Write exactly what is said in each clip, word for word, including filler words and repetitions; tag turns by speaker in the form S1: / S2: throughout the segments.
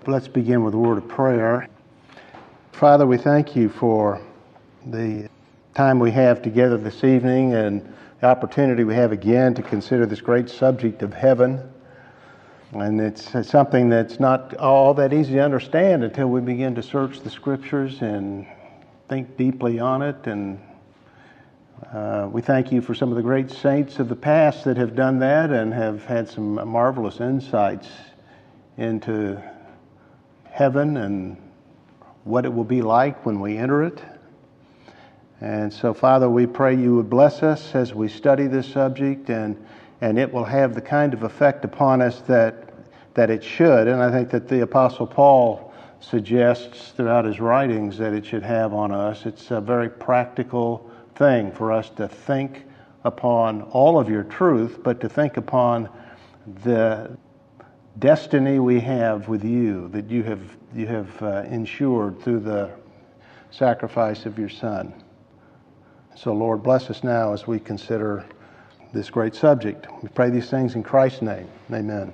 S1: Let's begin with a word of prayer. Father, we thank you for the time we have together this evening and the opportunity we have again to consider this great subject of heaven. And it's something that's not all that easy to understand until we begin to search the Scriptures and think deeply on it. And uh, we thank you for some of the great saints of the past that have done that and have had some marvelous insights into heaven and what it will be like when we enter it. And so, Father, we pray you would bless us as we study this subject, and and it will have the kind of effect upon us that that it should. And I think that the Apostle Paul suggests throughout his writings that it should have on us. It's a very practical thing for us to think upon all of your truth, but to think upon the destiny we have with you, that you have you have uh, ensured through the sacrifice of your Son. So, Lord, bless us now as we consider this great subject. We pray these things in Christ's name. Amen.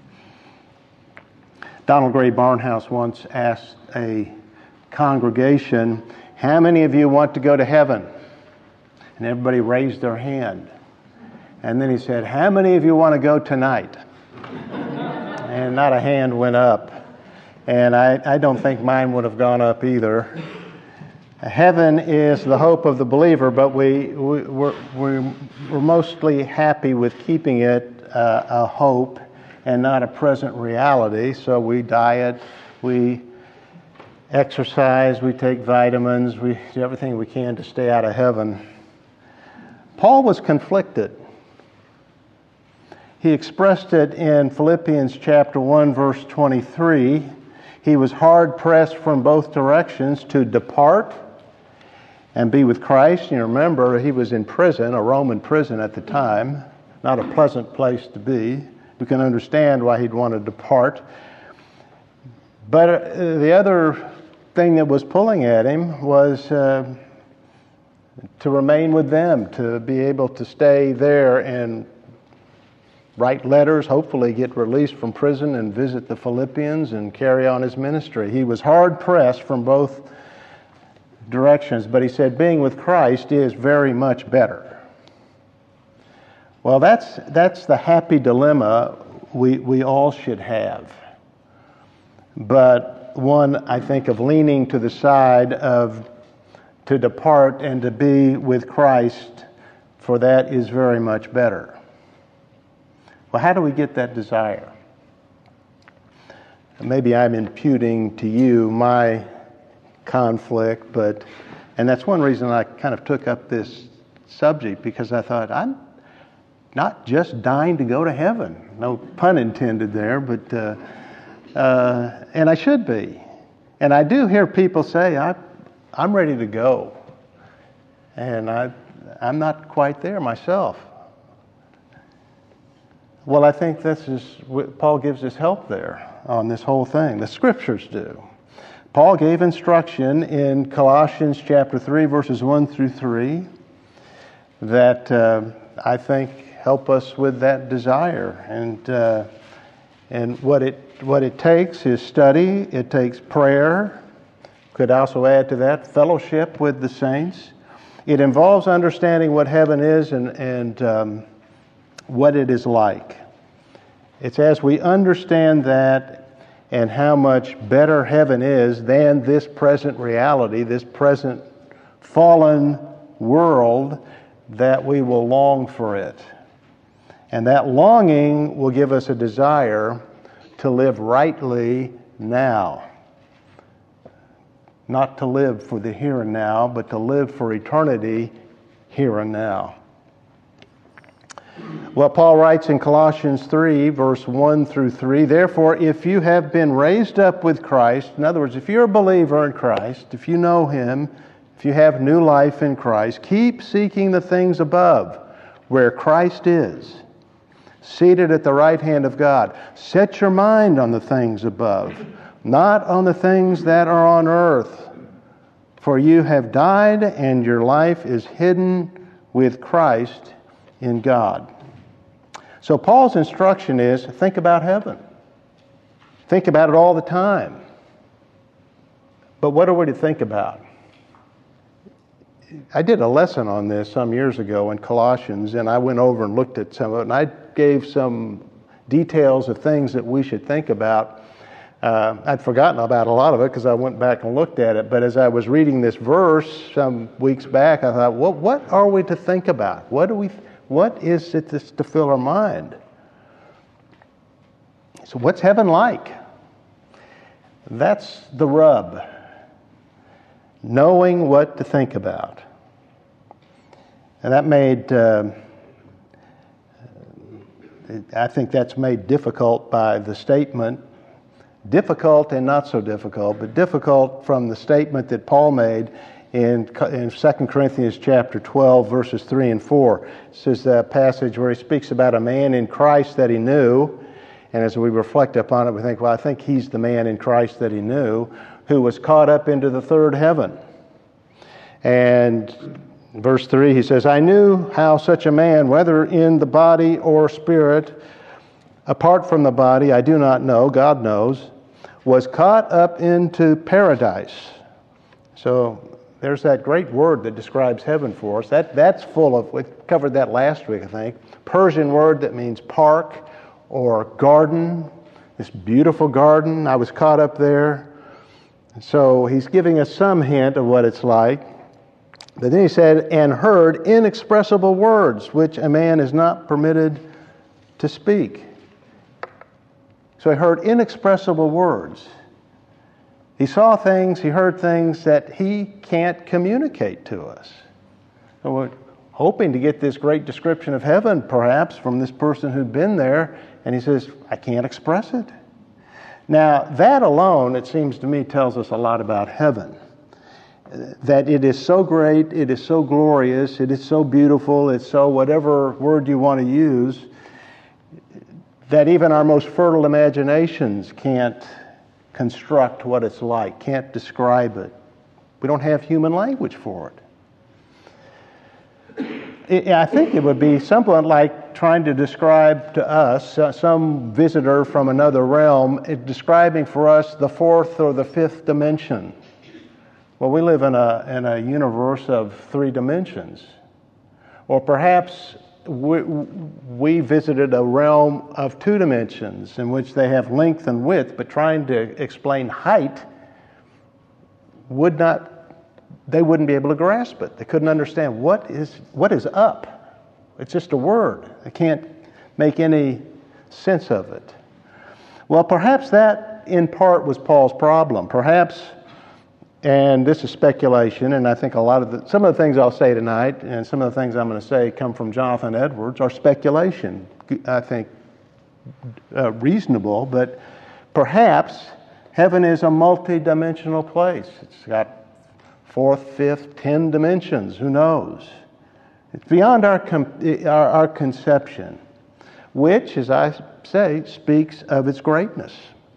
S1: Donald Gray Barnhouse once asked a congregation, "How many of you want to go to heaven?" And everybody raised their hand. And then he said, "How many of you want to go tonight?" And not a hand went up. And I, I don't think mine would have gone up either. Heaven is the hope of the believer, but we, we, we're, we're, we're mostly happy with keeping it uh, a hope and not a present reality. So we diet, we exercise, we take vitamins, we do everything we can to stay out of heaven. Paul was conflicted. He expressed it in Philippians chapter one, verse twenty-three. He was hard pressed from both directions to depart and be with Christ. You remember, he was in prison, a Roman prison at the time, not a pleasant place to be. You can understand why he'd want to depart. But uh, the other thing that was pulling at him was uh, to remain with them, to be able to stay there and write letters, hopefully get released from prison and visit the Philippians and carry on his ministry. He was hard pressed from both directions, but he said being with Christ is very much better. Well, that's that's the happy dilemma we, we all should have. But one, I think, of leaning to the side of to depart and to be with Christ, for that is very much better. Well, how do we get that desire? Maybe I'm imputing to you my conflict, but and that's one reason I kind of took up this subject, because I thought, I'm not just dying to go to heaven. No pun intended there, but uh, uh, and I should be. And I do hear people say, I, I'm ready to go. And I, I'm not quite there myself. Well, I think this is Paul gives us help there on this whole thing. The Scriptures do. Paul gave instruction in Colossians chapter three, verses one through three, that uh, I think help us with that desire. And uh, and what it what it takes is study. It takes prayer. Could also add to that fellowship with the saints. It involves understanding what heaven is and and um, what it is like. It's as we understand that and how much better heaven is than this present reality, this present fallen world, that we will long for it. And that longing will give us a desire to live rightly now. Not to live for the here and now, but to live for eternity here and now. Well, Paul writes in Colossians three, verse one through three, "Therefore, if you have been raised up with Christ," in other words, if you're a believer in Christ, if you know Him, if you have new life in Christ, keep seeking the things above, where Christ is, seated at the right hand of God. Set your mind on the things above, not on the things that are on earth. For you have died, and your life is hidden with Christ in God. So Paul's instruction is, think about heaven. think about it all the time. But what are we to think about? I did a lesson on this some years ago in Colossians, and I went over and looked at some of it, and I gave some details of things that we should think about. Uh, I'd forgotten about a lot of it because I went back and looked at it, but as I was reading this verse some weeks back, I thought, well, what are we to think about? What do we? What is it that's to fill our mind? So what's heaven like? That's the rub. Knowing what to think about. And that made, uh, I think that's made difficult by the statement, difficult and not so difficult, but difficult from the statement that Paul made in, in Second Corinthians chapter twelve, verses three and four. This is a passage where he speaks about a man in Christ that he knew, and as we reflect upon it, we think, well, I think he's the man in Christ that he knew, who was caught up into the third heaven. And verse three, he says, I knew how such a man, whether in the body or spirit, apart from the body, I do not know, God knows, was caught up into paradise. So there's that great word that describes heaven for us. That That's full of, we covered that last week, I think, Persian word that means park or garden, this beautiful garden. I was caught up there. So he's giving us some hint of what it's like. But then he said, and heard inexpressible words, which a man is not permitted to speak. So he heard inexpressible words. He saw things, he heard things that he can't communicate to us. So we're hoping to get this great description of heaven, perhaps, from this person who'd been there, and he says, I can't express it. Now, that alone, it seems to me, tells us a lot about heaven. That it is so great, it is so glorious, it is so beautiful, it's so whatever word you want to use, that even our most fertile imaginations can't construct what it's like, can't describe it. We don't have human language for it. I think it would be somewhat like trying to describe to us, uh, some visitor from another realm, uh, describing for us the fourth or the fifth dimension. Well, we live in a in a universe of three dimensions. Or perhaps we, we visited a realm of two dimensions in which they have length and width, but trying to explain height would not, they wouldn't be able to grasp it. They couldn't understand what is what is up. It's just a word. They can't make any sense of it. Well, perhaps that in part was Paul's problem. Perhaps, and this is speculation, and I think a lot of the, some of the things I'll say tonight and some of the things I'm going to say come from Jonathan Edwards are speculation. I think uh, reasonable, but perhaps heaven is a multi-dimensional place. It's got fourth, fifth, ten dimensions. Who knows? It's beyond our, com- our, our conception, which, as I say, speaks of its greatness.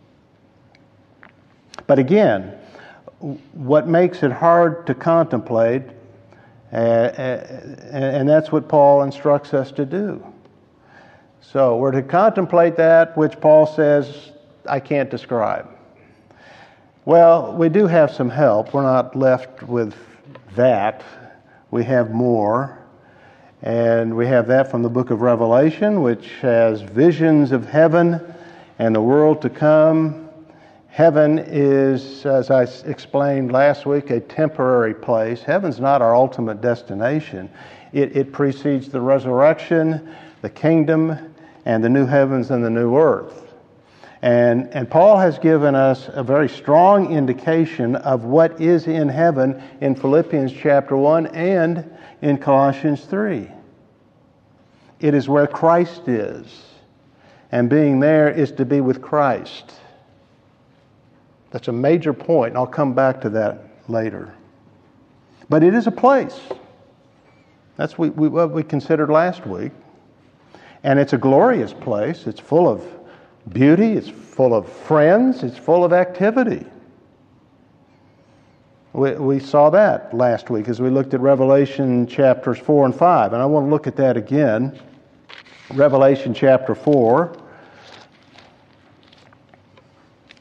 S1: But again, what makes it hard to contemplate, uh, and that's what Paul instructs us to do. So we're to contemplate that which Paul says, I can't describe. Well, we do have some help. We're not left with that. We have more. And we have that from the book of Revelation, which has visions of heaven and the world to come. Heaven is, as I explained last week, a temporary place. Heaven's not our ultimate destination. It, it precedes the resurrection, the kingdom, and the new heavens and the new earth. And, and Paul has given us a very strong indication of what is in heaven in Philippians chapter one and in Colossians three. It is where Christ is. And being there is to be with Christ. That's a major point, and I'll come back to that later. But it is a place. That's what we, what we considered last week. And it's a glorious place. It's full of beauty. It's full of friends. It's full of activity. We, we saw that last week as we looked at Revelation chapters four and five. And I want to look at that again. Revelation chapter four.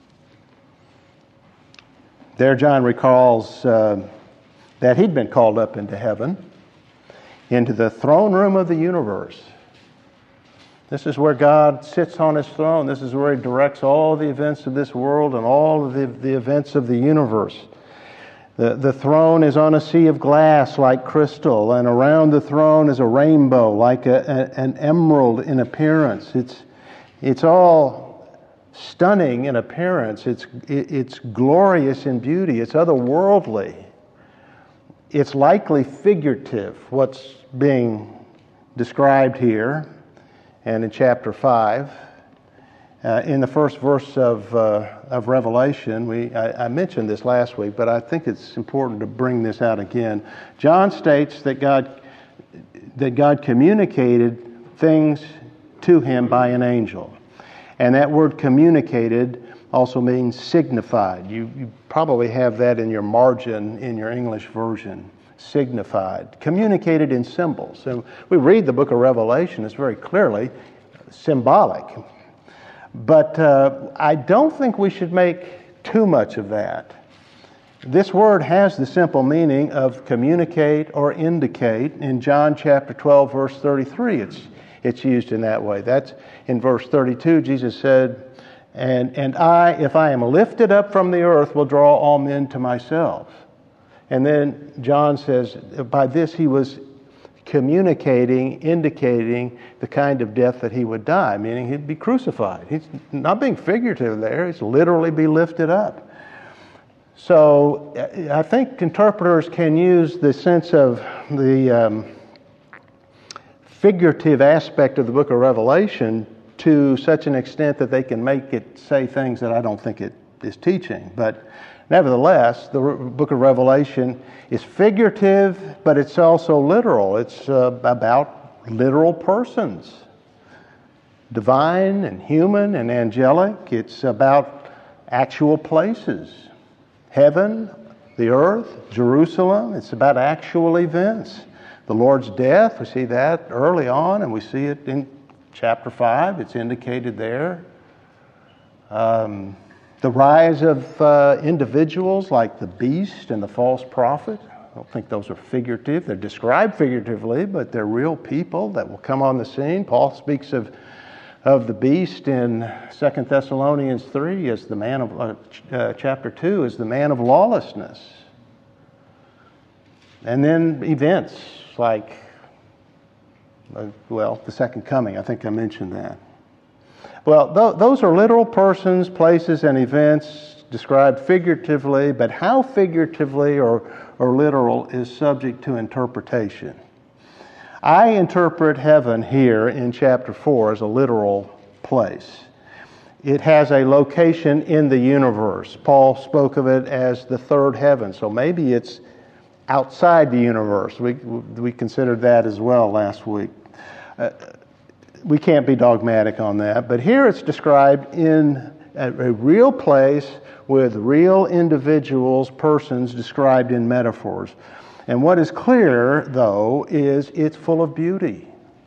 S1: There John recalls uh, that he'd been called up into heaven, into the throne room of the universe. This is where God sits on his throne. This is where he directs all the events of this world and all of the, the events of the universe. The, the throne is on a sea of glass like crystal, and around the throne is a rainbow like a, a, an emerald in appearance. It's, it's all stunning in appearance. It's, it, it's glorious in beauty. It's otherworldly. It's likely figurative, what's being described here and in chapter five. Uh, in the first verse of uh, of Revelation, we I, I mentioned this last week, but I think it's important to bring this out again. John states that God that God communicated things to him by an angel, and that word "communicated" also means signified. You, you probably have that in your margin in your English version. Signified, communicated in symbols. And we read the book of Revelation, it's very clearly symbolic. But uh, I don't think we should make too much of that. This word has the simple meaning of communicate or indicate. In John chapter twelve, verse thirty-three, it's it's used in that way. That's in verse thirty-two, Jesus said, and, and I, if I am lifted up from the earth, will draw all men to myself. And then John says, by this he was communicating, indicating the kind of death that he would die, meaning he'd be crucified. He's not being figurative there, he's literally be lifted up. So I think interpreters can use the sense of the um, figurative aspect of the book of Revelation to such an extent that they can make it say things that I don't think it is teaching. But nevertheless, the book of Revelation is figurative, but it's also literal. It's uh, about literal persons, divine and human and angelic. It's about actual places, heaven, the earth, Jerusalem. It's about actual events. The Lord's death, we see that early on, and we see it in chapter five. It's indicated there. Um, The rise of uh, individuals like the beast and the false prophet. I don't think those are figurative. They're described figuratively, but they're real people that will come on the scene. Paul speaks of of the beast in Second Thessalonians three as the man of, uh, uh, chapter two, as the man of lawlessness. And then events like, uh, well, the second coming. I think I mentioned that. Well, th- those are literal persons, places, and events described figuratively, but how figuratively or, or literal is subject to interpretation. I interpret heaven here in chapter four as a literal place. It has a location in the universe. Paul spoke of it as the third heaven, so maybe it's outside the universe. We, we considered that as well last week. Uh, We can't be dogmatic on that, but here it's described in a, a real place with real individuals, persons described in metaphors. And what is clear, though, is it's full of beauty,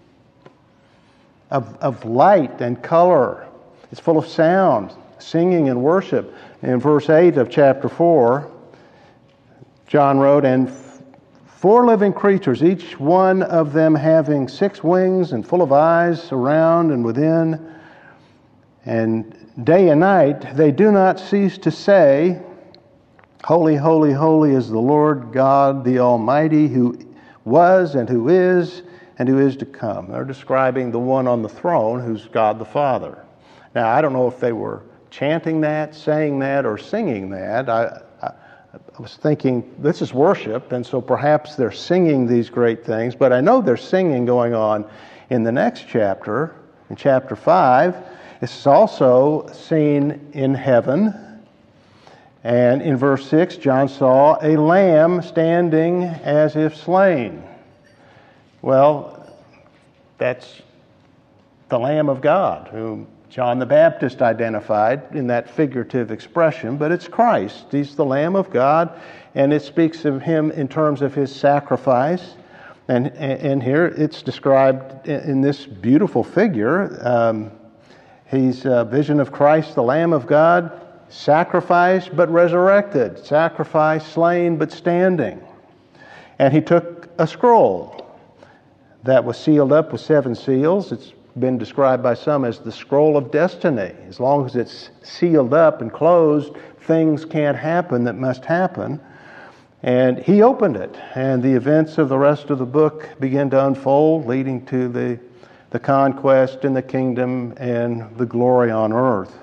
S1: of, of light and color. It's full of sound, singing and worship. In verse eight of chapter four, John wrote, and four living creatures, each one of them having six wings and full of eyes around and within. And day and night they do not cease to say, Holy, holy, holy is the Lord God, the Almighty, who was and who is and who is to come. They're describing the one on the throne who's God the Father. Now, I don't know if they were chanting that, saying that, or singing that. I I was thinking, this is worship, and so perhaps they're singing these great things, but I know there's singing going on in the next chapter, in chapter five. This is also seen in heaven. And in verse six, John saw a lamb standing as if slain. Well, that's the Lamb of God, whom John the Baptist identified in that figurative expression, but it's Christ. He's the Lamb of God, and it speaks of him in terms of his sacrifice. And, and here it's described in this beautiful figure. Um, he's a vision of Christ, the Lamb of God, sacrificed but resurrected, sacrificed, slain but standing. And he took a scroll that was sealed up with seven seals. It's been described by some as the scroll of destiny. As long as it's sealed up and closed, things can't happen that must happen. And he opened it, and the events of the rest of the book begin to unfold, leading to the, the conquest and the kingdom and the glory on earth.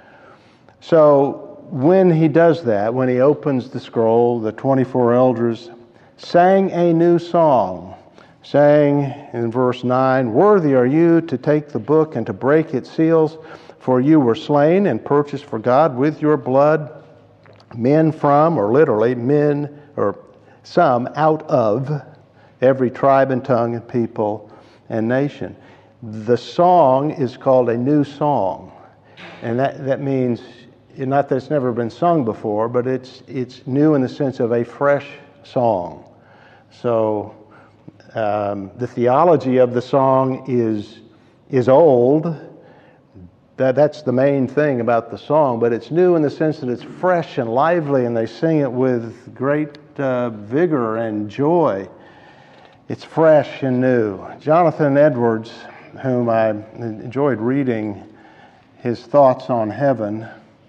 S1: So when he does that, when he opens the scroll, the twenty-four elders sang a new song, saying in verse nine, "Worthy are you to take the book and to break its seals, for you were slain and purchased for God with your blood men from," or literally men, or some out of every tribe and tongue and people and nation. The song is called a new song. And that, that means, not that it's never been sung before, but it's it's new in the sense of a fresh song. So um, the theology of the song is is old. That, that's the main thing about the song, but it's new in the sense that it's fresh and lively, and they sing it with great uh, vigor and joy. It's fresh and new. Jonathan Edwards, whom I enjoyed reading his thoughts on heaven,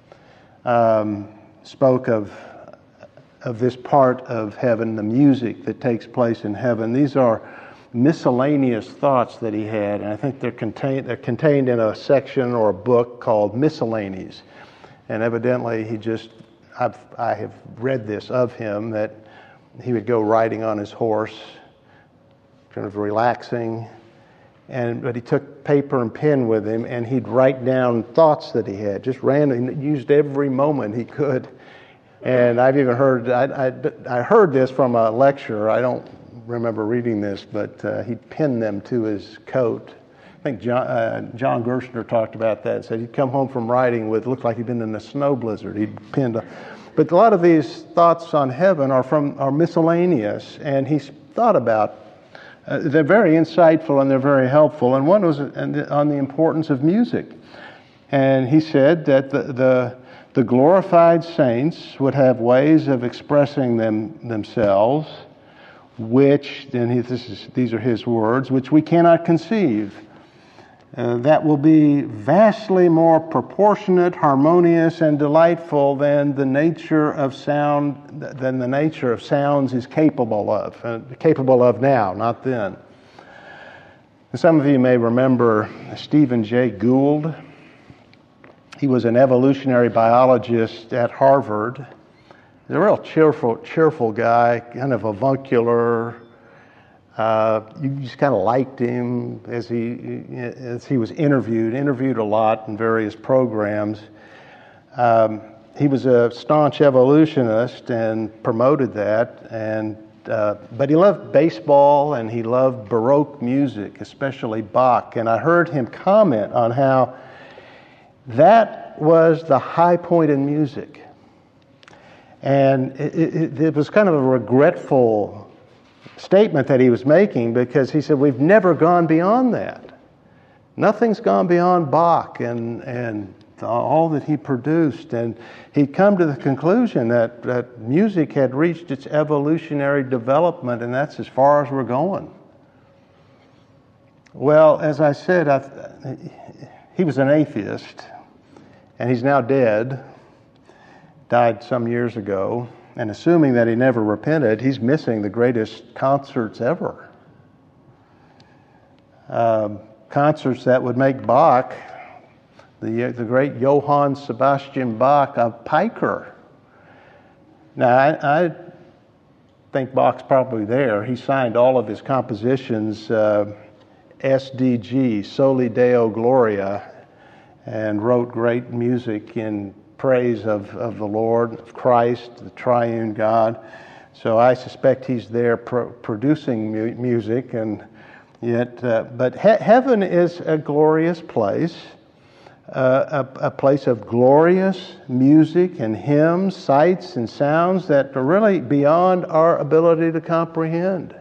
S1: um, spoke of, of this part of heaven, the music that takes place in heaven. These are miscellaneous thoughts that he had, and I think they're contained they're contained in a section or a book called Miscellanies. And evidently he just I've I have read this of him, that he would go riding on his horse, kind of relaxing, and but he took paper and pen with him, and he'd write down thoughts that he had, just random, used every moment he could. And I've even heard I, I, I heard this from a lecturer. I don't remember reading this, but uh, he pinned them to his coat. I think John, uh, John Gerstner talked about that. Said he'd come home from riding with, looked like he'd been in a snow blizzard. He'd pinned. A, but a lot of these thoughts on heaven are from are miscellaneous, and he's thought about. Uh, they're very insightful and they're very helpful. And one was on the importance of music, and he said that the the, the glorified saints would have ways of expressing them themselves, which, and he, this is, these are his words, which we cannot conceive. Uh, that will be vastly more proportionate, harmonious, and delightful than the nature of sound, than the nature of sounds is capable of, uh, capable of now, not then. And some of you may remember Stephen Jay Gould. He was an evolutionary biologist at Harvard. He's a real cheerful, cheerful guy, kind of avuncular. Uh, you just kind of liked him as he as he was interviewed. Interviewed a lot in various programs. Um, he was a staunch evolutionist and promoted that. And uh, but he loved baseball and he loved Baroque music, especially Bach. And I heard him comment on how that was the high point in music. And it, it, it was kind of a regretful statement that he was making, because he said, we've never gone beyond that. Nothing's gone beyond Bach and, and all that he produced. And he'd come to the conclusion that, that music had reached its evolutionary development, and that's as far as we're going. Well, as I said, I, he was an atheist, and he's now dead. Died some years ago, and assuming that he never repented, he's missing the greatest concerts ever. Um, concerts that would make Bach, the the great Johann Sebastian Bach, a piker. Now, I, I think Bach's probably there. He signed all of his compositions uh, S D G, Soli Deo Gloria, and wrote great music in praise of, of the Lord, of Christ, the triune God. So I suspect he's there pro- producing mu- music, and yet, uh, but he- heaven is a glorious place, uh, a, a place of glorious music and hymns, sights and sounds that are really beyond our ability to comprehend.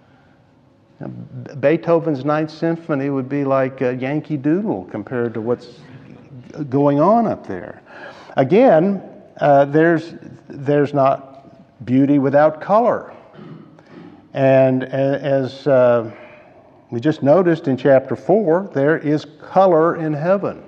S1: Beethoven's Ninth Symphony would be like a Yankee Doodle compared to what's going on up there. Again, uh, there's there's not beauty without color. And as uh, we just noticed in chapter four, there is color in heaven.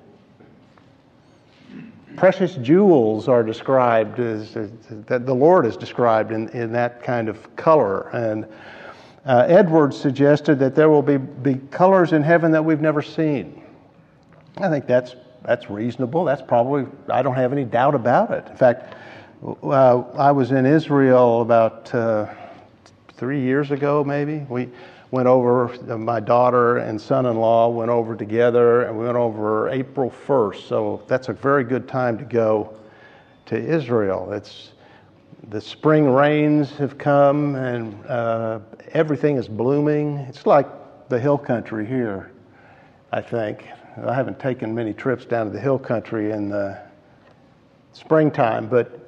S1: Precious jewels are described as, as that the Lord is described in, in that kind of color. And uh, Edwards suggested that there will be, be colors in heaven that we've never seen. I think that's that's reasonable. That's probably, I don't have any doubt about it. In fact, uh, I was in Israel about uh, three years ago, maybe. We went over, my daughter and son-in-law went over together, and we went over April first. So that's a very good time to go to Israel. It's the spring rains have come, and uh, everything is blooming. It's like the hill country here, I think. I haven't taken many trips down to the hill country in the springtime, but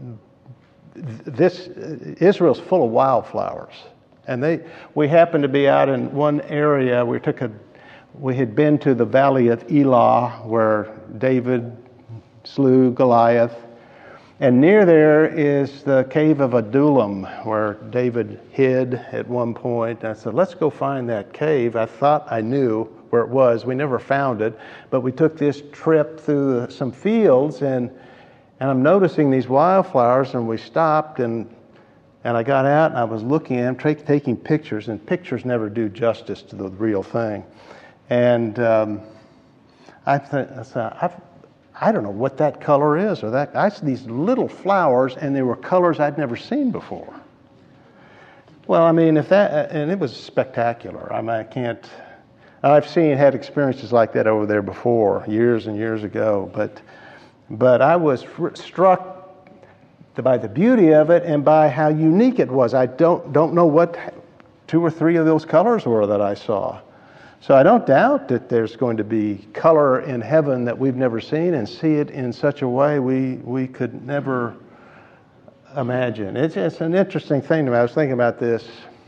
S1: this Israel's full of wildflowers. And they, we happened to be out in one area. We took a, we had been to the valley of Elah, where David slew Goliath, and near there is the cave of Adullam, where David hid at one point. And I said, "Let's go find that cave." I thought I knew where it was. We never found it, but we took this trip through some fields, and and I'm noticing these wildflowers, and we stopped and. And I got out and I was looking at them, tra- taking pictures, and pictures never do justice to the real thing. And um, I th- I, thought, I've, I don't know what that color is, or that. I see these little flowers, and they were colors I'd never seen before. Well, I mean, if that, and it was spectacular. I mean, I can't. I've seen, had experiences like that over there before, years and years ago. But, but I was struck by the beauty of it and by how unique it was. I don't don't know what two or three of those colors were that I saw. So I don't doubt that there's going to be color in heaven that we've never seen, and see it in such a way we we could never imagine. It's, it's an interesting thing to me. I was thinking about this.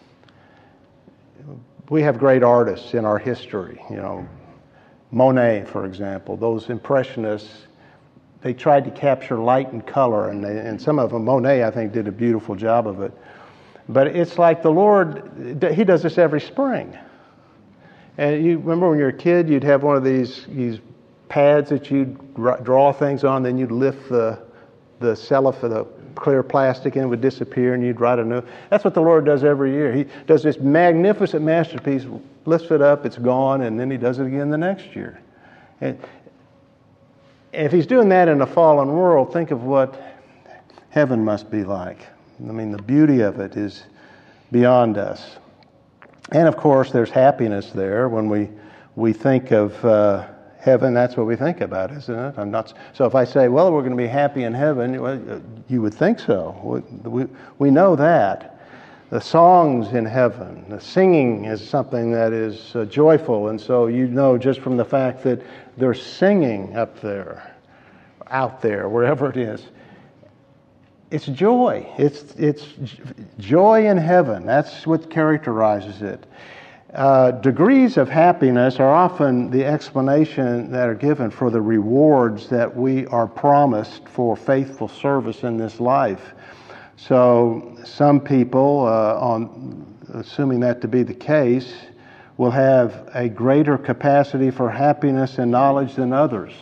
S1: We have great artists in our history. You know, Monet, for example, those Impressionists. They tried to capture light and color, and, they, and some of them, Monet, I think, did a beautiful job of it. But it's like the Lord, He does this every spring. And you remember when you were a kid, you'd have one of these these pads that you'd draw things on, then you'd lift the the cellophane, the clear plastic, and it would disappear, and you'd write a new. That's what the Lord does every year. He does this magnificent masterpiece, lifts it up, it's gone, and then He does it again the next year. And, If He's doing that in a fallen world, think of what heaven must be like. I mean, the beauty of it is beyond us. And of course, there's happiness there. When we we think of uh, heaven, that's what we think about, isn't it? I'm not. So if I say, well, we're going to be happy in heaven, well, you would think so. We, we we know that. The songs in heaven, the singing is something that is uh, joyful, and so you know just from the fact that they're singing up there, out there, wherever it is. It's joy. It's it's joy in heaven. That's what characterizes it. Uh, degrees of happiness are often the explanation that are given for the rewards that we are promised for faithful service in this life. So some people, uh, on assuming that to be the case, will have a greater capacity for happiness and knowledge than others.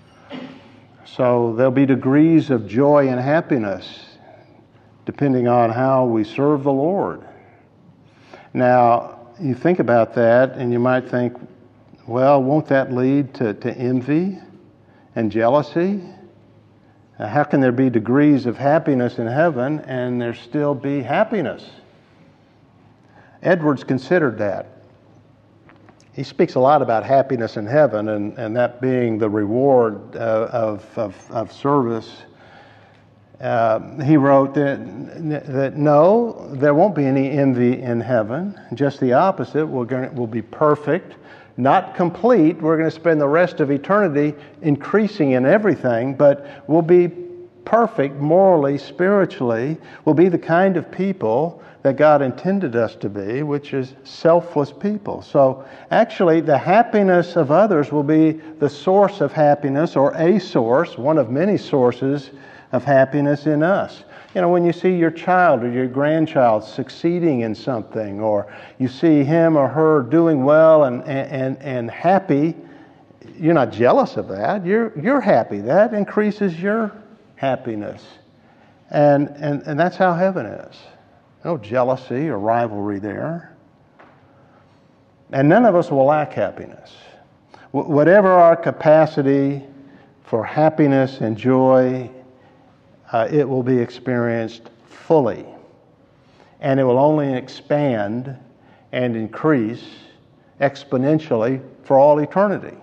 S1: So there'll be degrees of joy and happiness depending on how we serve the Lord. Now, you think about that and you might think, well, won't that lead to, to envy and jealousy? How can there be degrees of happiness in heaven and there still be happiness? Edwards considered that. He speaks a lot about happiness in heaven and, and that being the reward uh, of, of, of service. Uh, he wrote that, that no, there won't be any envy in heaven. Just the opposite. We're going to, we'll be perfect. Not complete. We're going to spend the rest of eternity increasing in everything, but we'll be perfect morally, spiritually, will be the kind of people that God intended us to be, which is selfless people. So actually, the happiness of others will be the source of happiness, or a source, one of many sources of happiness in us. You know, when you see your child or your grandchild succeeding in something, or you see him or her doing well and and and happy, you're not jealous of that. You're you're happy. That increases your happiness. And and, and that's how heaven is. No jealousy or rivalry there. And none of us will lack happiness. W- whatever our capacity for happiness and joy, uh, it will be experienced fully. And it will only expand and increase exponentially for all eternity.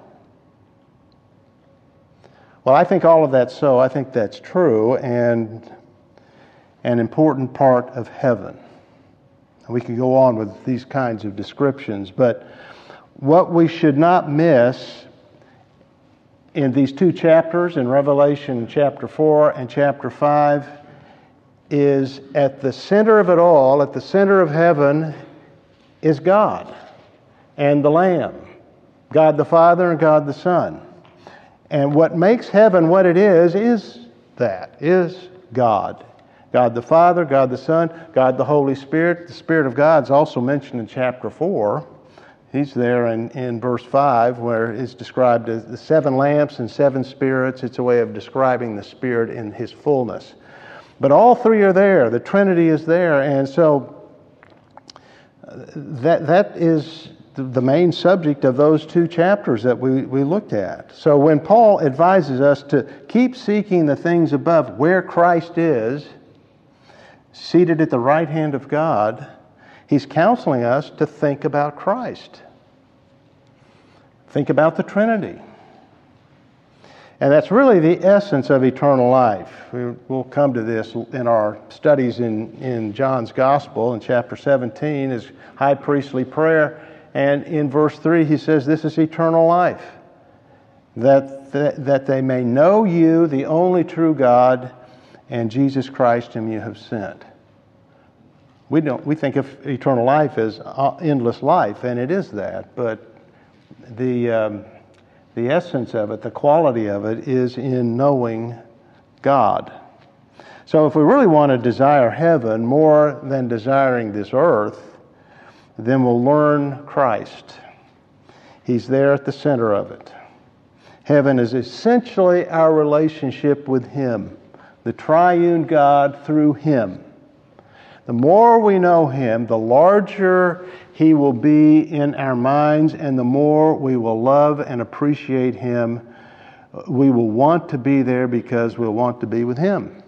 S1: Well, I think all of that's so. I think that's true and an important part of heaven. We could go on with these kinds of descriptions, but what we should not miss in these two chapters, in Revelation chapter four and chapter five, is at the center of it all, at the center of heaven, is God and the Lamb, God the Father and God the Son. And what makes heaven what it is, is that, is God. God the Father, God the Son, God the Holy Spirit. The Spirit of God is also mentioned in chapter four. He's there in, in verse five, where it's described as the seven lamps and seven spirits. It's a way of describing the Spirit in His fullness. But all three are there. The Trinity is there. And so that that is the main subject of those two chapters that we, we looked at. So when Paul advises us to keep seeking the things above, where Christ is, seated at the right hand of God, he's counseling us to think about Christ. Think about the Trinity. And that's really the essence of eternal life. We, we'll come to this in our studies in, in John's Gospel in chapter seventeen, his high priestly prayer. And in verse three, he says, this is eternal life, that, that, that they may know you, the only true God, and Jesus Christ whom you have sent. We don't. We think of eternal life as endless life, and it is that. But the um, the essence of it, the quality of it, is in knowing God. So if we really want to desire heaven more than desiring this earth, then we'll learn Christ. He's there at the center of it. Heaven is essentially our relationship with Him, the triune God through Him. The more we know Him, the larger He will be in our minds, and the more we will love and appreciate Him. We will want to be there because we'll want to be with Him.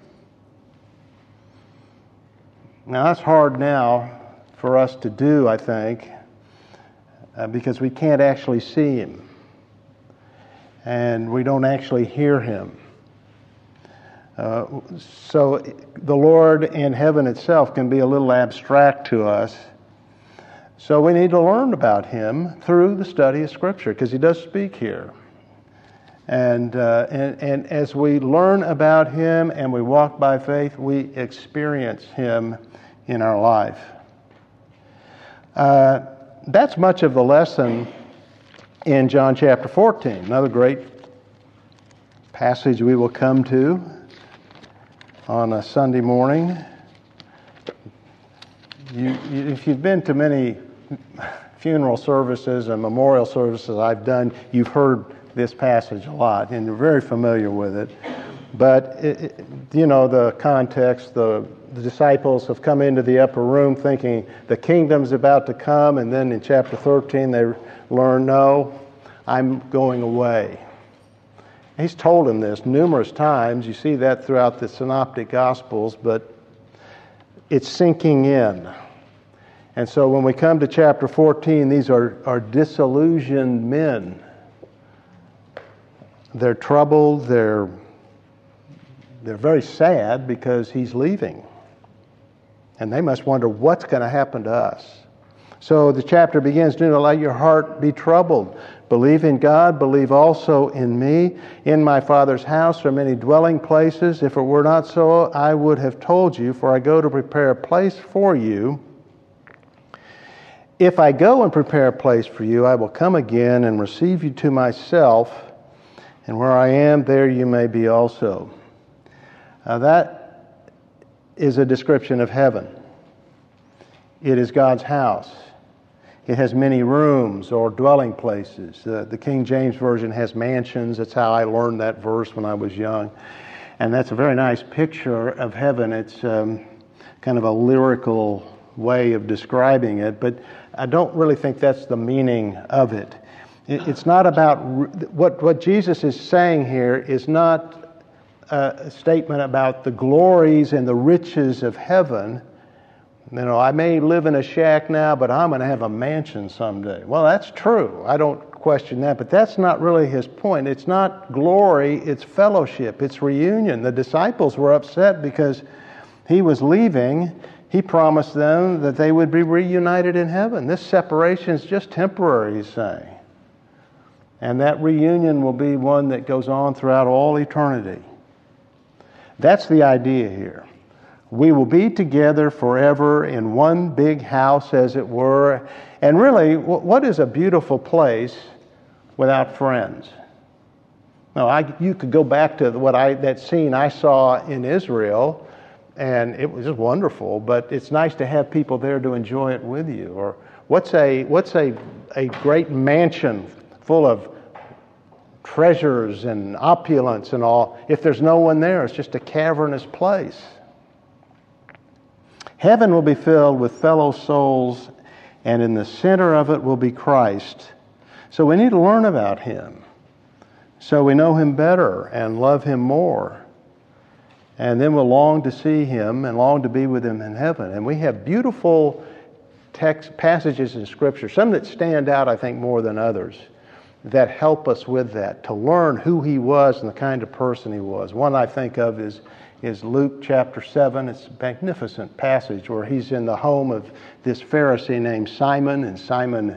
S1: Now that's hard now for us to do, I think, uh, because we can't actually see Him. And we don't actually hear Him. Uh, so the Lord and heaven itself can be a little abstract to us. So we need to learn about Him through the study of Scripture, because He does speak here. And, uh, and and as we learn about Him and we walk by faith, we experience Him in our life. Uh, that's much of the lesson in John chapter fourteen, another great passage we will come to on a Sunday morning. You, you, if you've been to many funeral services and memorial services I've done, you've heard this passage a lot, and you're very familiar with it. But, it, it, you know, the context, the, the disciples have come into the upper room thinking the kingdom's about to come, and then in chapter thirteen they learn, no, I'm going away. He's told them this numerous times. You see that throughout the Synoptic Gospels, but it's sinking in. And so when we come to chapter fourteen, these are, are disillusioned men. They're troubled, they're, they're very sad because He's leaving. And they must wonder, what's going to happen to us? So the chapter begins, do not let your heart be troubled. Believe in God, believe also in me. In my Father's house are many dwelling places. If it were not so, I would have told you, for I go to prepare a place for you. If I go and prepare a place for you, I will come again and receive you to myself, and where I am, there you may be also. Now that is a description of heaven. It is God's house. It has many rooms or dwelling places. Uh, the King James Version has mansions. That's how I learned that verse when I was young. And that's a very nice picture of heaven. It's um, kind of a lyrical way of describing it, but I don't really think that's the meaning of it. it it's not about, what, what Jesus is saying here is not a statement about the glories and the riches of heaven. You know, I may live in a shack now, but I'm going to have a mansion someday. Well, that's true. I don't question that, but that's not really his point. It's not glory, it's fellowship, it's reunion. The disciples were upset because he was leaving. He promised them that they would be reunited in heaven. This separation is just temporary, he's saying. And that reunion will be one that goes on throughout all eternity. That's the idea here. We will be together forever in one big house, as it were. And really, what is a beautiful place without friends? No, I, you could go back to what I that scene I saw in Israel, and it was just wonderful. But it's nice to have people there to enjoy it with you. Or what's a what's a a great mansion full of treasures and opulence and all? If there's no one there, it's just a cavernous place. Heaven will be filled with fellow souls, and in the center of it will be Christ. So we need to learn about Him, so we know Him better and love Him more. And then we'll long to see Him and long to be with Him in heaven. And we have beautiful text passages in Scripture, some that stand out, I think, more than others, that help us with that, to learn who He was and the kind of person He was. One I think of is is Luke chapter seven. It's a magnificent passage where he's in the home of this Pharisee named Simon, and Simon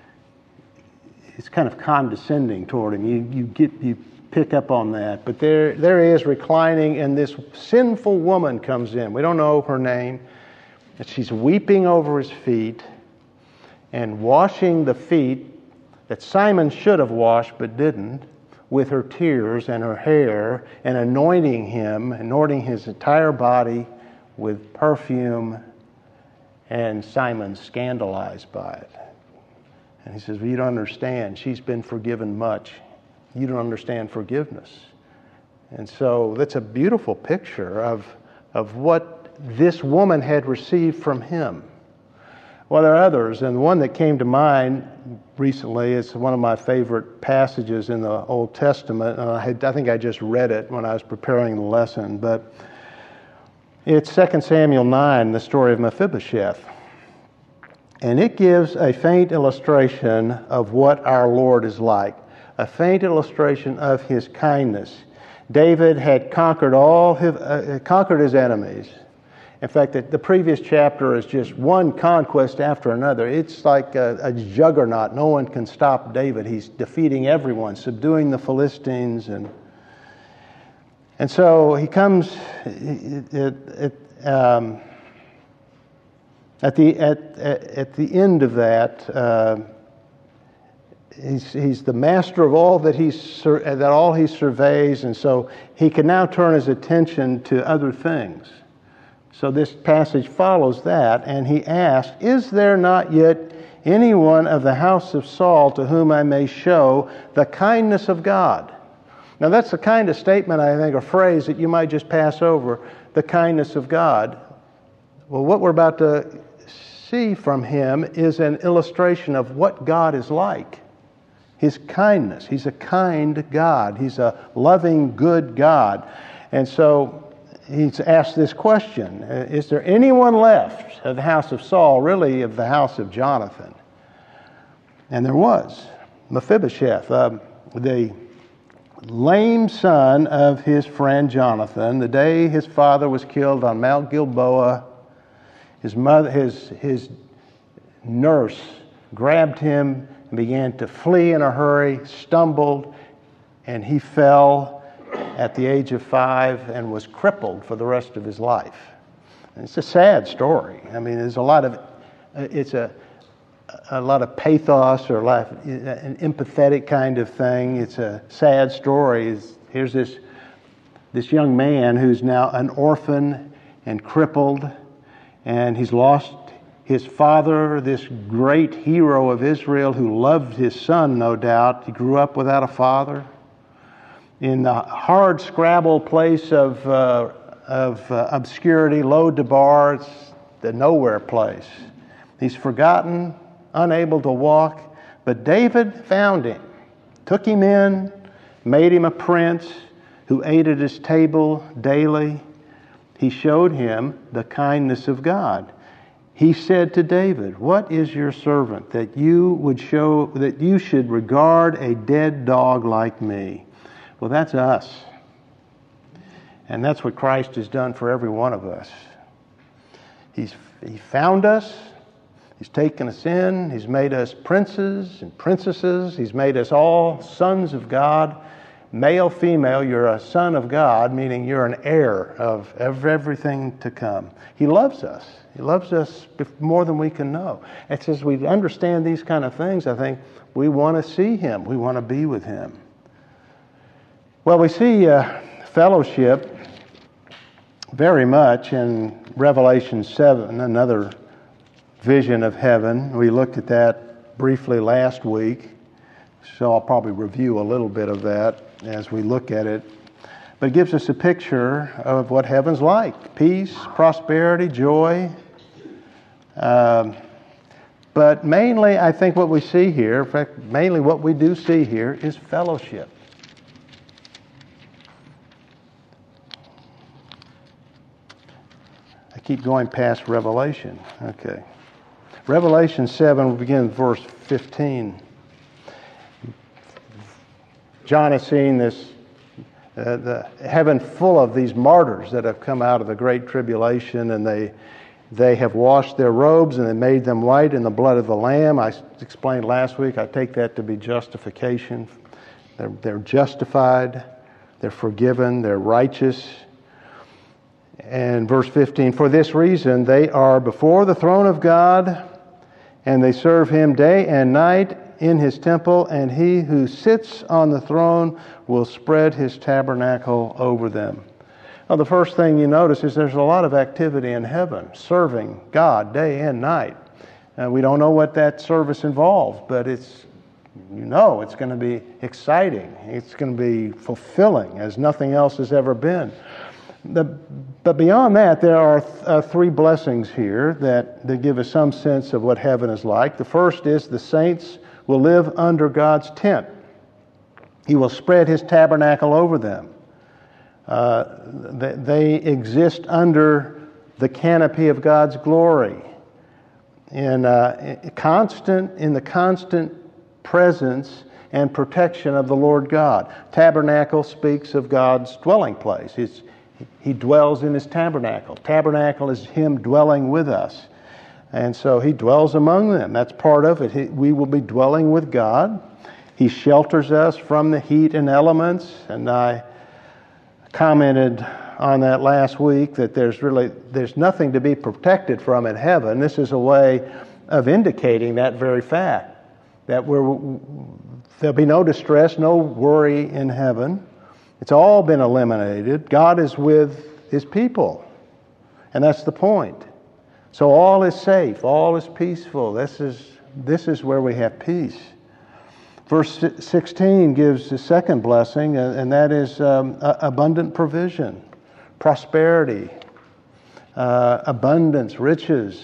S1: is kind of condescending toward him. You you get you pick up on that. But there there he is reclining, and this sinful woman comes in. We don't know her name. And she's weeping over his feet and washing the feet that Simon should have washed but didn't, with her tears and her hair, and anointing him, anointing his entire body with perfume, and Simon's scandalized by it. And he says, well, you don't understand. She's been forgiven much. You don't understand forgiveness. And so that's a beautiful picture of, of what this woman had received from him. Well, there are others, and the one that came to mind recently is one of my favorite passages in the Old Testament. And I, had, I think I just read it when I was preparing the lesson, but it's Second Samuel nine, the story of Mephibosheth. And it gives a faint illustration of what our Lord is like, a faint illustration of His kindness. David had conquered all his, uh, conquered his enemies. In fact, the, the previous chapter is just one conquest after another. It's like a, a juggernaut. No one can stop David. He's defeating everyone, subduing the Philistines. And and so he comes it, it, it, um, at, the, at, at the end of that. Uh, he's, he's the master of all that, he's, that all he surveys, and so he can now turn his attention to other things. So this passage follows that, and he asks, is there not yet anyone of the house of Saul to whom I may show the kindness of God? Now that's the kind of statement, I think, a phrase that you might just pass over, the kindness of God. Well, what we're about to see from him is an illustration of what God is like. His kindness. He's a kind God. He's a loving, good God. And so he's asked this question, is there anyone left of the house of Saul, really of the house of Jonathan? And there was. Mephibosheth, uh, the lame son of his friend Jonathan. The day his father was killed on Mount Gilboa, his mother, his, his nurse grabbed him and began to flee in a hurry, stumbled, and he fell at the age of five and was crippled for the rest of his life. And it's a sad story. I mean, there's a lot of, it's a, a lot of pathos or life, an empathetic kind of thing. It's a sad story. Here's this, this young man who's now an orphan and crippled, and he's lost his father, this great hero of Israel who loved his son, no doubt. He grew up without a father. In the hard scrabble place of, uh, of uh, obscurity, Lo-Debar, it's the nowhere place. He's forgotten, unable to walk, but David found him, took him in, made him a prince who ate at his table daily. He showed him the kindness of God. He said to David, "What is your servant that you would show, that you should regard a dead dog like me?" Well, that's us. And that's what Christ has done for every one of us. He's He found us. He's taken us in. He's made us princes and princesses. He's made us all sons of God. Male, female, you're a son of God, meaning you're an heir of everything to come. He loves us. He loves us more than we can know. It's as we understand these kind of things, I think we want to see Him. We want to be with Him. Well, we see uh, fellowship very much in Revelation seven, another vision of heaven. We looked at that briefly last week, so I'll probably review a little bit of that as we look at it. But it gives us a picture of what heaven's like: peace, prosperity, joy. Um, but mainly, I think what we see here, in fact, mainly what we do see here is fellowship. I keep going past Revelation. Okay. Revelation seven, we begin with verse fifteen. John has seen this, uh, the heaven full of these martyrs that have come out of the great tribulation, and they they have washed their robes and they made them white in the blood of the Lamb. I explained last week, I take that to be justification. They're, they're justified, they're forgiven, they're righteous. And verse fifteen, for this reason they are before the throne of God, and they serve Him day and night in His temple, and He who sits on the throne will spread His tabernacle over them. Well, the first thing you notice is there's a lot of activity in heaven, serving God day and night. Uh, we don't know what that service involves, but it's, you know, it's going to be exciting. It's going to be fulfilling as nothing else has ever been. The, but beyond that, there are uh, three blessings here that, that give us some sense of what heaven is like. The first is the saints will live under God's tent. He will spread His tabernacle over them. Uh, they, they exist under the canopy of God's glory, in, uh, in constant in the constant presence and protection of the Lord God. Tabernacle speaks of God's dwelling place. It's, He dwells in His tabernacle. Tabernacle is Him dwelling with us. And so He dwells among them. That's part of it. He, we will be dwelling with God. He shelters us from the heat and elements. And I commented on that last week that there's really there's nothing to be protected from in heaven. This is a way of indicating that very fact, that we're, there'll be no distress, no worry in heaven. It's all been eliminated. God is with His people. And that's the point. So all is safe. All is peaceful. This is, this is where we have peace. Verse sixteen gives the second blessing, and that is um, abundant provision, prosperity, uh, abundance, riches.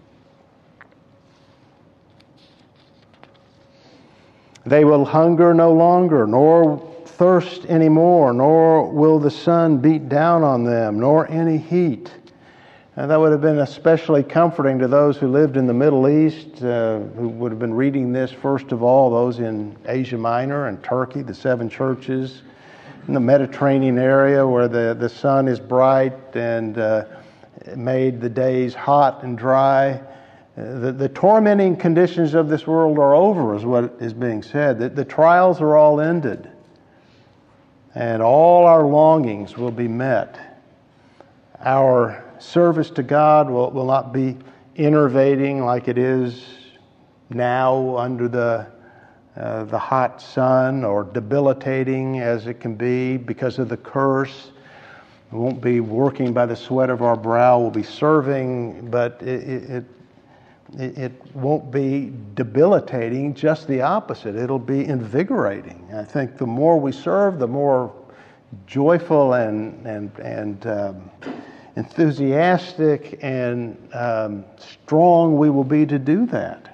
S1: They will hunger no longer, nor thirst anymore, nor will the sun beat down on them, nor any heat. And that would have been especially comforting to those who lived in the Middle East, uh, who would have been reading this first of all, those in Asia Minor and Turkey, the seven churches, in the Mediterranean area where the, the sun is bright and uh, made the days hot and dry. The, the tormenting conditions of this world are over, is what is being said. The, the trials are all ended. And all our longings will be met. Our service to God will, will not be enervating like it is now under the uh, the hot sun, or debilitating as it can be because of the curse. We won't be working by the sweat of our brow. We'll be serving, but it, it, it won't be debilitating, just the opposite. It'll be invigorating. I think the more we serve, the more joyful and, and, and um, enthusiastic and um, strong we will be to do that.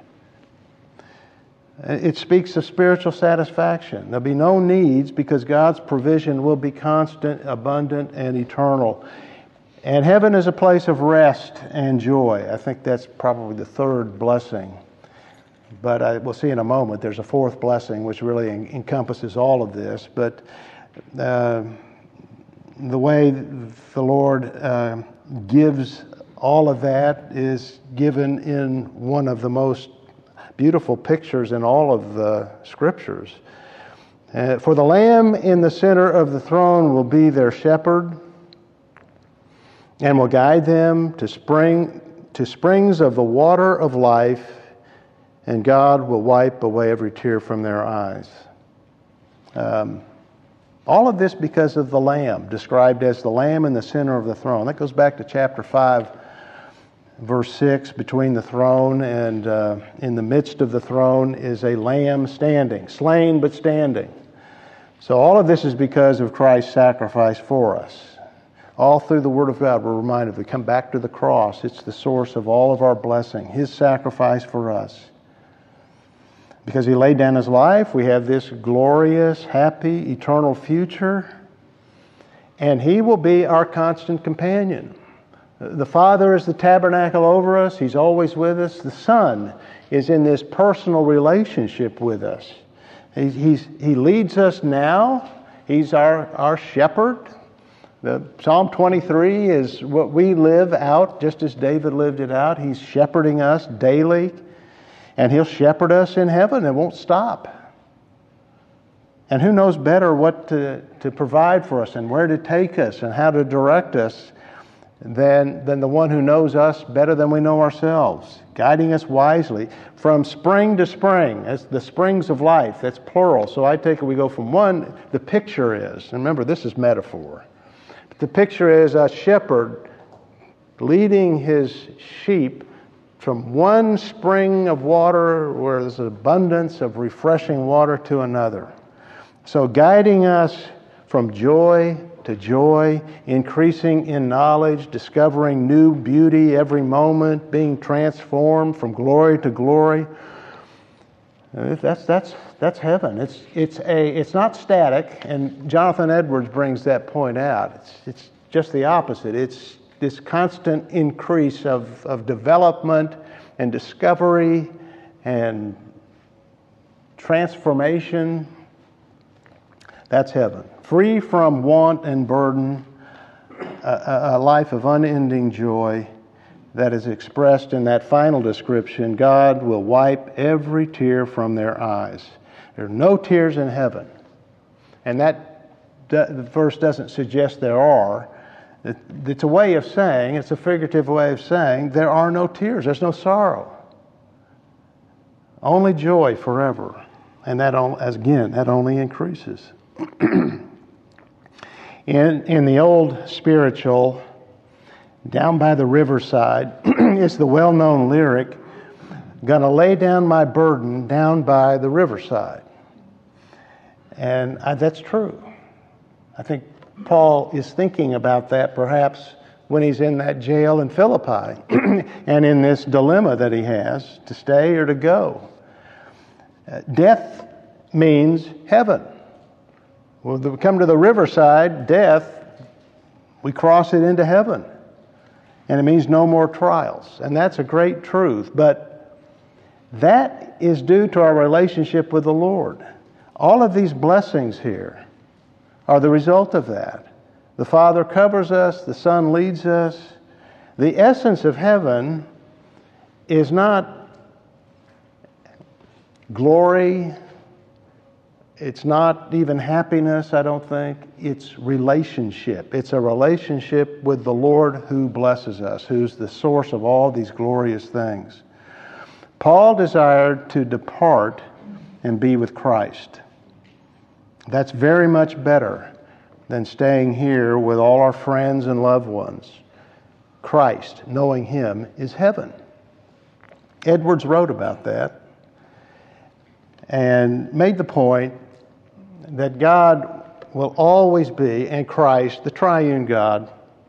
S1: It speaks of spiritual satisfaction. There'll be no needs because God's provision will be constant, abundant, and eternal. And heaven is a place of rest and joy. I think that's probably the third blessing. But I, we'll see in a moment, there's a fourth blessing which really en- encompasses all of this. But uh, the way the Lord uh, gives all of that is given in one of the most beautiful pictures in all of the Scriptures. Uh, For the Lamb in the center of the throne will be their shepherd, and will guide them to spring to springs of the water of life, and God will wipe away every tear from their eyes. Um, all of this because of the Lamb, described as the Lamb in the center of the throne. That goes back to chapter five, verse six. Between the throne and uh, in the midst of the throne is a Lamb standing, slain but standing. So all of this is because of Christ's sacrifice for us. All through the Word of God, we're reminded, we come back to the cross. It's the source of all of our blessing, His sacrifice for us. Because He laid down His life, we have this glorious, happy, eternal future. And He will be our constant companion. The Father is the tabernacle over us. He's always with us. The Son is in this personal relationship with us. He, he's, he leads us now. He's our, our shepherd. The Psalm twenty-three is what we live out, just as David lived it out. He's shepherding us daily, and He'll shepherd us in heaven. It won't stop. And who knows better what to, to provide for us and where to take us and how to direct us than, than the one who knows us better than we know ourselves, guiding us wisely from spring to spring. That's the springs of life. That's plural. So I take it we go from one, the picture is, and remember this is metaphor. The picture is a shepherd leading his sheep from one spring of water where there's an abundance of refreshing water to another. So guiding us from joy to joy, increasing in knowledge, discovering new beauty every moment, being transformed from glory to glory. That's that's that's heaven. It's it's a it's not static, and Jonathan Edwards brings that point out. It's it's just the opposite. It's this constant increase of, of development and discovery and transformation. That's heaven. Free from want and burden, a, a life of unending joy that is expressed in that final description. God will wipe every tear from their eyes. There are no tears in heaven. And that the verse doesn't suggest there are. It's a way of saying, it's a figurative way of saying, there are no tears, there's no sorrow. Only joy forever. And that, as again, that only increases. in, in the old spiritual, down by the riverside, it's the well-known lyric, gonna lay down my burden down by the riverside. And I, that's true. I think Paul is thinking about that perhaps when he's in that jail in Philippi and in this dilemma that he has, to stay or to go. Uh, death means heaven. When we come to the riverside, death, we cross it into heaven. And it means no more trials. And that's a great truth. But that is due to our relationship with the Lord. All of these blessings here are the result of that. The Father covers us. The Son leads us. The essence of heaven is not glory. It's not even happiness, I don't think. It's relationship. It's a relationship with the Lord who blesses us, who's the source of all these glorious things. Paul desired to depart and be with Christ. That's very much better than staying here with all our friends and loved ones. Christ, knowing Him, is heaven. Edwards wrote about that and made the point that God will always be, and Christ, the triune God,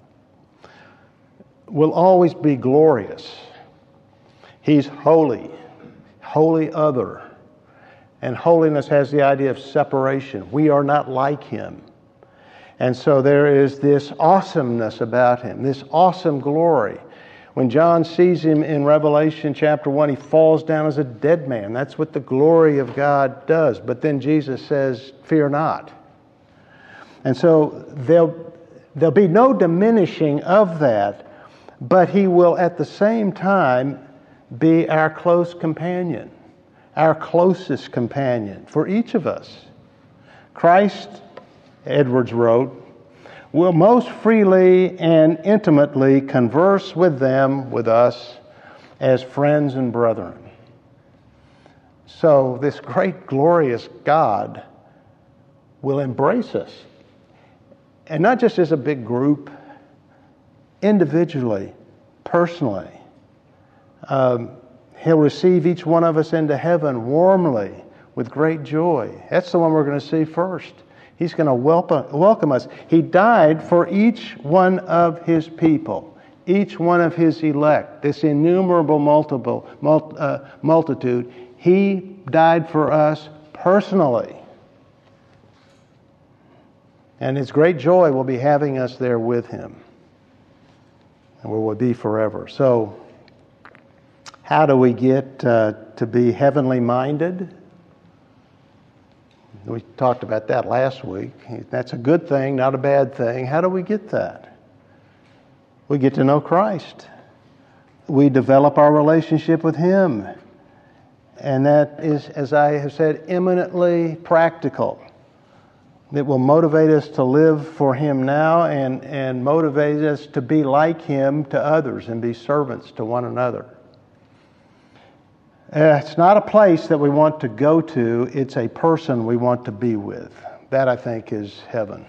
S1: will always be glorious. He's holy, holy other. And holiness has the idea of separation. We are not like Him. And so there is this awesomeness about Him, this awesome glory. When John sees Him in Revelation chapter one, he falls down as a dead man. That's what the glory of God does. But then Jesus says, fear not. And so there'll, there'll be no diminishing of that, but He will at the same time be our close companion, our closest companion for each of us. Christ, Edwards wrote, will most freely and intimately converse with them, with us, as friends and brethren. So this great, glorious God will embrace us. And not just as a big group, individually, personally. Um, he'll receive each one of us into heaven warmly, with great joy. That's the one we're going to see first. He's going to welcome us. He died for each one of His people, each one of His elect, this innumerable multiple, mul- uh, multitude. He died for us personally. And His great joy will be having us there with Him, and we will be forever. So, how do we get uh, to be heavenly minded? We talked about that last week. That's a good thing, not a bad thing. How do we get that? We get to know Christ. We develop our relationship with Him. And that is, as I have said, eminently practical. It will motivate us to live for Him now and, and motivate us to be like Him to others and be servants to one another. Uh, it's not a place that we want to go to. It's a person we want to be with. That, I think, is heaven.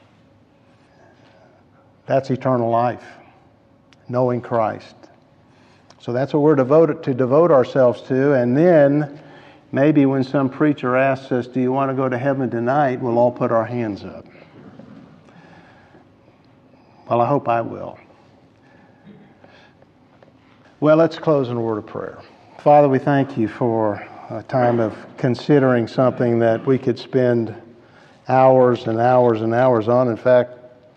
S1: That's eternal life, knowing Christ. So that's what we're devoted to devote ourselves to. And then maybe when some preacher asks us, do you want to go to heaven tonight? We'll all put our hands up. Well, I hope I will. Well, let's close in a word of prayer. Father, we thank You for a time of considering something that we could spend hours and hours and hours on. In fact,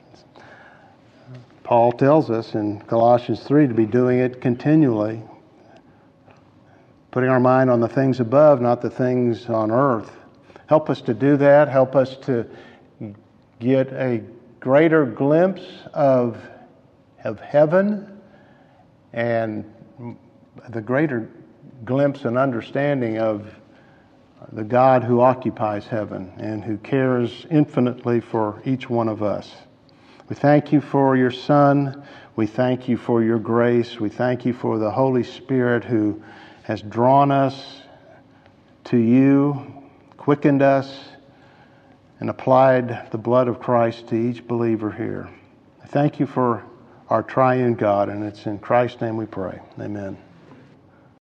S1: Paul tells us in Colossians three to be doing it continually, putting our mind on the things above, not the things on earth. Help us to do that. Help us to get a greater glimpse of, of heaven and the greater glimpse and understanding of the God who occupies heaven and who cares infinitely for each one of us. We thank You for Your Son. We thank You for Your grace. We thank You for the Holy Spirit who has drawn us to You, quickened us, and applied the blood of Christ to each believer here. I thank You for our triune God, and it's in Christ's name we pray. Amen.